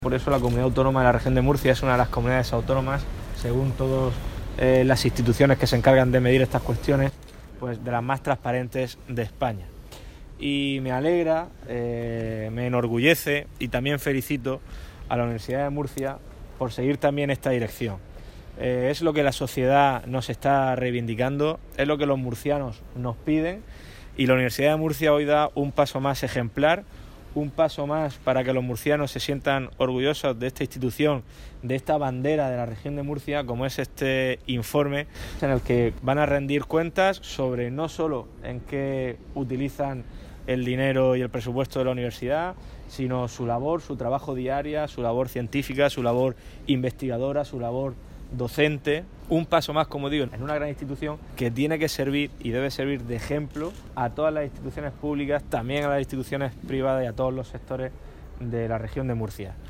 Por eso la Comunidad Autónoma de la Región de Murcia es una de las comunidades autónomas, según todas las instituciones que se encargan de medir estas cuestiones, pues de las más transparentes de España. Y me alegra, me enorgullece y también felicito a la Universidad de Murcia por seguir también esta dirección. Es lo que la sociedad nos está reivindicando, es lo que los murcianos nos piden, y la Universidad de Murcia hoy da un paso más ejemplar, un paso más para que los murcianos se sientan orgullosos de esta institución, de esta bandera de la región de Murcia, como es este informe en el que van a rendir cuentas sobre no solo en qué utilizan el dinero y el presupuesto de la universidad, sino su labor, su trabajo diario, su labor científica, su labor investigadora, su labor docente. Un paso más, como digo, en una gran institución que tiene que servir y debe servir de ejemplo a todas las instituciones públicas, también a las instituciones privadas y a todos los sectores de la región de Murcia.